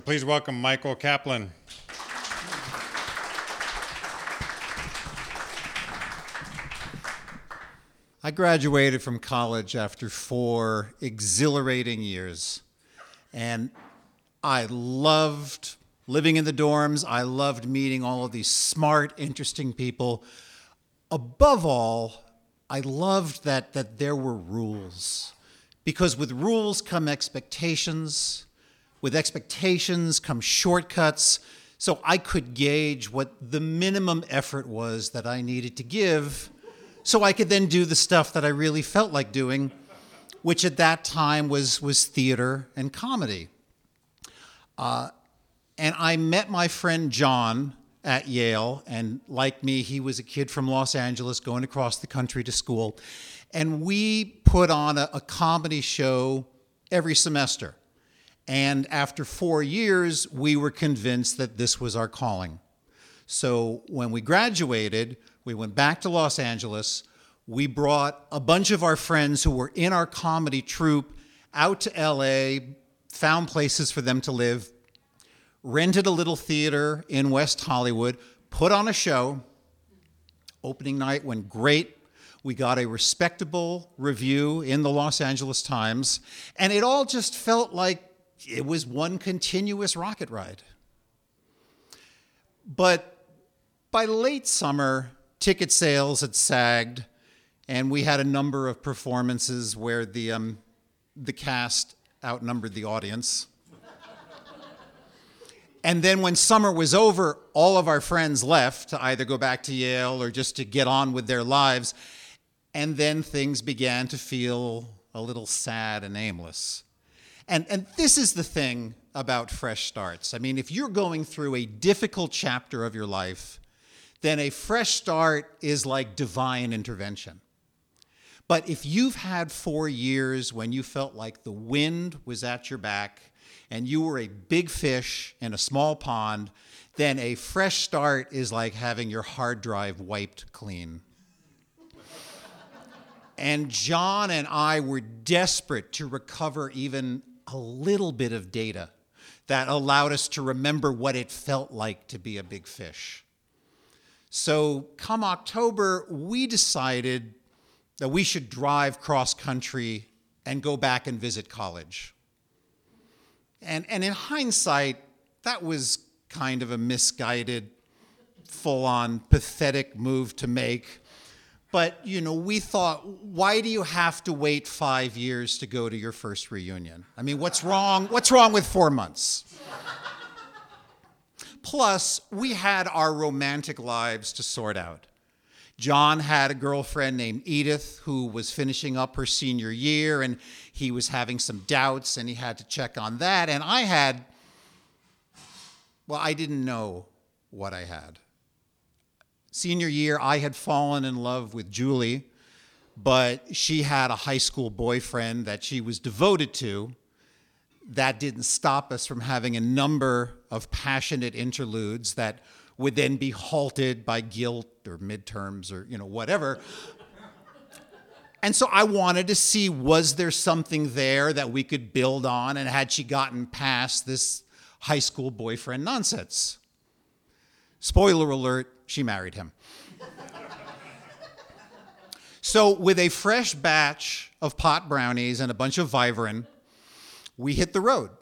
Please welcome Michael Kaplan. I graduated from college after 4 exhilarating years, and I loved living in the dorms. I loved meeting all of these smart, interesting people. Above all, I loved that there were rules, because with rules come expectations. With expectations come shortcuts, so I could gauge what the minimum effort was that I needed to give so I could then do the stuff that I really felt like doing, which at that time was theater and comedy. And I met my friend John at Yale, and like me, he was a kid from Los Angeles going across the country to school, and we put on a comedy show every semester. And after 4 years, we were convinced that this was our calling. So when we graduated, we went back to Los Angeles. We brought a bunch of our friends who were in our comedy troupe out to LA, found places for them to live, rented a little theater in West Hollywood, put on a show. Opening night went great. We got a respectable review in the Los Angeles Times, and it all just felt like it was one continuous rocket ride. But by late summer, ticket sales had sagged, and we had a number of performances where the cast outnumbered the audience. And then when summer was over, all of our friends left to either go back to Yale or just to get on with their lives. And then things began to feel a little sad and aimless. And this is the thing about fresh starts. I mean, if you're going through a difficult chapter of your life, then a fresh start is like divine intervention. But if you've had 4 years when you felt like the wind was at your back and you were a big fish in a small pond, then a fresh start is like having your hard drive wiped clean. And John and I were desperate to recover even a little bit of data that allowed us to remember what it felt like to be a big fish. So come October, we decided that we should drive cross country and go back and visit college. And in hindsight, that was kind of a misguided, full-on, pathetic move to make. But, we thought, why do you have to wait 5 years to go to your first reunion? I mean, what's wrong with 4 months? Plus, we had our romantic lives to sort out. John had a girlfriend named Edith who was finishing up her senior year, and he was having some doubts, and he had to check on that. And I didn't know what I had. Senior year, I had fallen in love with Julie, but she had a high school boyfriend that she was devoted to. That didn't stop us from having a number of passionate interludes that would then be halted by guilt or midterms or, whatever. And so I wanted to see, was there something there that we could build on, and had she gotten past this high school boyfriend nonsense? Spoiler alert, she married him. So with a fresh batch of pot brownies and a bunch of Vivarin, we hit the road.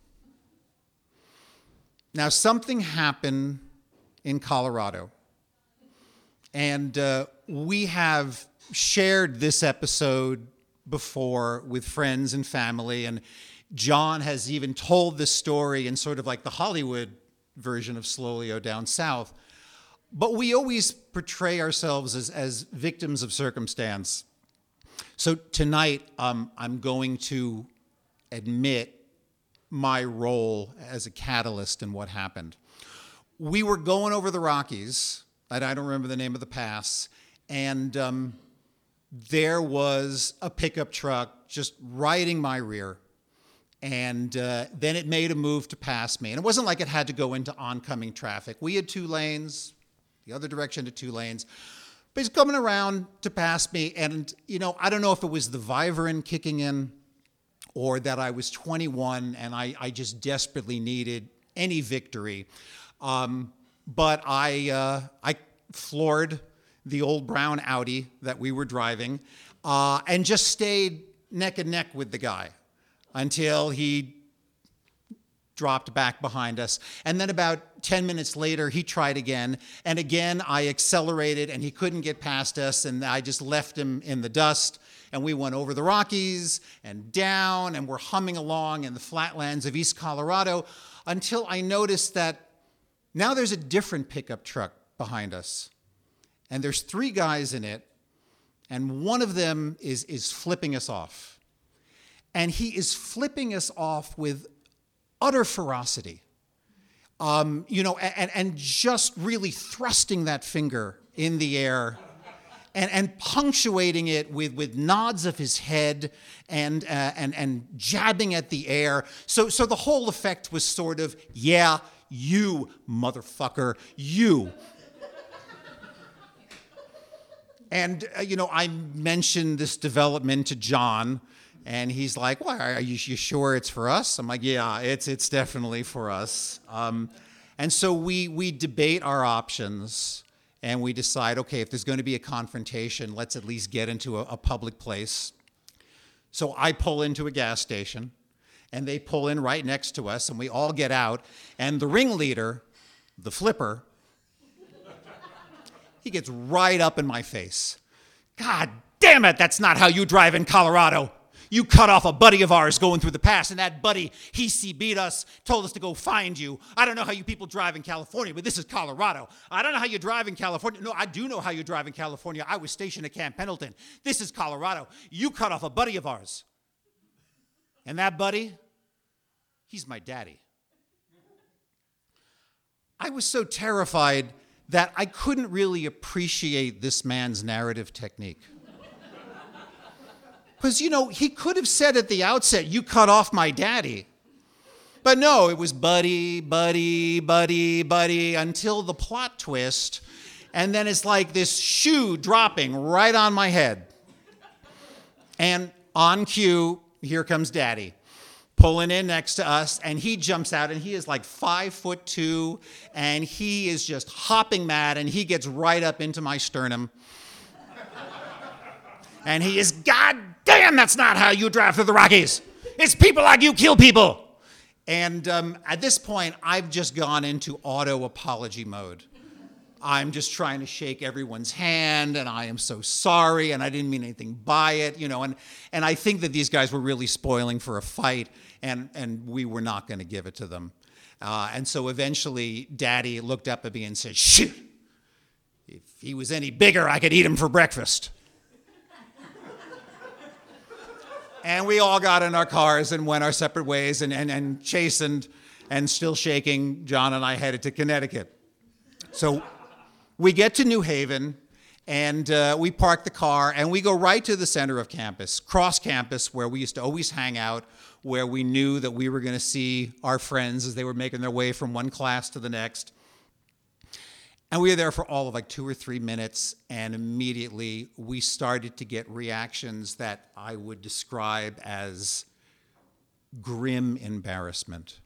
Now, something happened in Colorado, and we have shared this episode before with friends and family, and John has even told this story in sort of like the Hollywood version of Slowly Down South. But we always portray ourselves as victims of circumstance. So tonight, I'm going to admit my role as a catalyst in what happened. We were going over the Rockies, and I don't remember the name of the pass, and there was a pickup truck just riding my rear. And then it made a move to pass me. And it wasn't like it had to go into oncoming traffic. We had 2 lanes, the other direction to 2 lanes. But he's coming around to pass me. And, I don't know if it was the Vivarin kicking in or that I was 21 and I just desperately needed any victory. But I floored the old brown Audi that we were driving and just stayed neck and neck with the guy until he dropped back behind us. And then about 10 minutes later, he tried again. And again, I accelerated and he couldn't get past us. And I just left him in the dust. And we went over the Rockies and down, and we're humming along in the flatlands of East Colorado until I noticed that now there's a different pickup truck behind us. And there's 3 guys in it. And one of them is flipping us off. And he is flipping us off with utter ferocity, and just really thrusting that finger in the air and punctuating it with nods of his head and jabbing at the air. So the whole effect was sort of, yeah, you motherfucker, you. And, I mentioned this development to John, and he's like, well, are you sure it's for us? I'm like, yeah, it's definitely for us. And so we debate our options, and we decide, okay, if there's going to be a confrontation, let's at least get into a public place. So I pull into a gas station, and they pull in right next to us, and we all get out, and the ringleader, the flipper, he gets right up in my face. God damn it, that's not how you drive in Colorado. You cut off a buddy of ours going through the pass, and that buddy, he beat us, told us to go find you. I don't know how you people drive in California, but this is Colorado. I don't know how you drive in California. No, I do know how you drive in California. I was stationed at Camp Pendleton. This is Colorado. You cut off a buddy of ours. And that buddy, he's my daddy. I was so terrified that I couldn't really appreciate this man's narrative technique. Because, he could have said at the outset, you cut off my daddy. But no, it was buddy, buddy, buddy, buddy, until the plot twist. And then it's like this shoe dropping right on my head. And on cue, here comes Daddy, pulling in next to us, and he jumps out, and he is like 5'2", and he is just hopping mad, and he gets right up into my sternum. And he is, God damn, that's not how you drive through the Rockies. It's people like you kill people. And at this point, I've just gone into auto apology mode. I'm just trying to shake everyone's hand, and I am so sorry, and I didn't mean anything by it, and I think that these guys were really spoiling for a fight, and we were not going to give it to them. And so eventually, Daddy looked up at me and said, shoot, if he was any bigger, I could eat him for breakfast. And we all got in our cars and went our separate ways, and chastened and still shaking, John and I headed to Connecticut. So we get to New Haven, and we park the car, and we go right to the center of campus, cross campus, where we used to always hang out, where we knew that we were going to see our friends as they were making their way from one class to the next. And we were there for all of like 2 or 3 minutes, and immediately we started to get reactions that I would describe as grim embarrassment.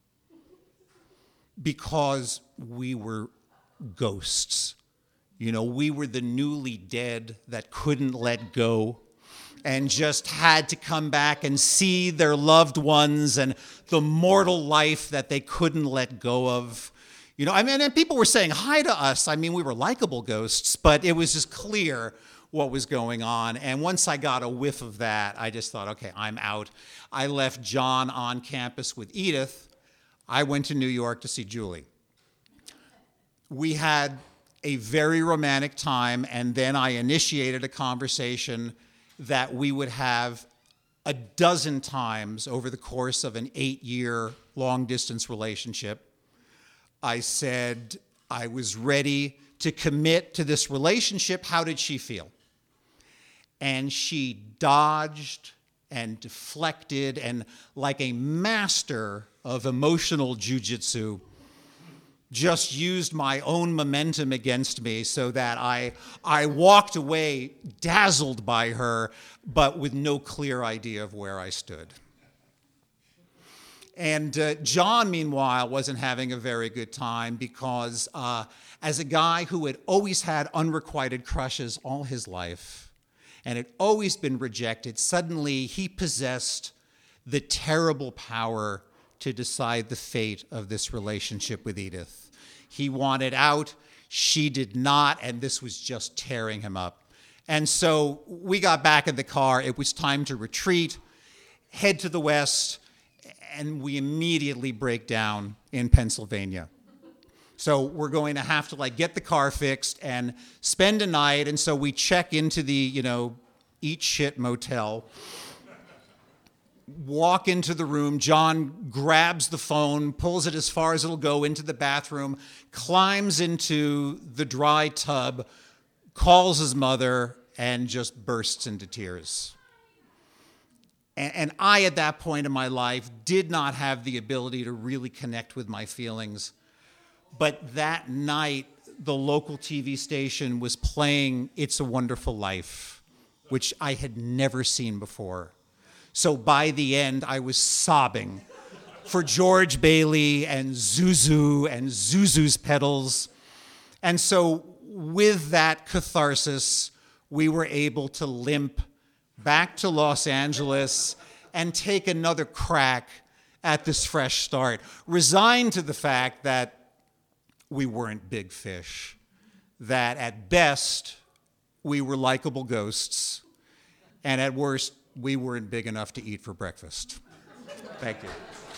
Because we were ghosts. We were the newly dead that couldn't let go and just had to come back and see their loved ones and the mortal life that they couldn't let go of. And people were saying hi to us. We were likable ghosts, but it was just clear what was going on. And once I got a whiff of that, I just thought, okay, I'm out. I left John on campus with Edith. I went to New York to see Julie. We had a very romantic time, and then I initiated a conversation that we would have a dozen times over the course of an 8-year long-distance relationship. I said I was ready to commit to this relationship. How did she feel? And she dodged and deflected, and like a master of emotional jujitsu, just used my own momentum against me so that I walked away dazzled by her, but with no clear idea of where I stood. And John, meanwhile, wasn't having a very good time because as a guy who had always had unrequited crushes all his life and had always been rejected, suddenly he possessed the terrible power to decide the fate of this relationship with Edith. He wanted out, she did not, and this was just tearing him up. And so we got back in the car. It was time to retreat, head to the west, and we immediately break down in Pennsylvania. So we're going to have to get the car fixed and spend a night. And so we check into the, eat shit motel, walk into the room. John grabs the phone, pulls it as far as it'll go into the bathroom, climbs into the dry tub, calls his mother, and just bursts into tears. And I, at that point in my life, did not have the ability to really connect with my feelings. But that night, the local TV station was playing It's a Wonderful Life, which I had never seen before. So by the end, I was sobbing for George Bailey and Zuzu's pedals. And so with that catharsis, we were able to limp back to Los Angeles and take another crack at this fresh start, resigned to the fact that we weren't big fish, that at best we were likable ghosts, and at worst we weren't big enough to eat for breakfast. Thank you.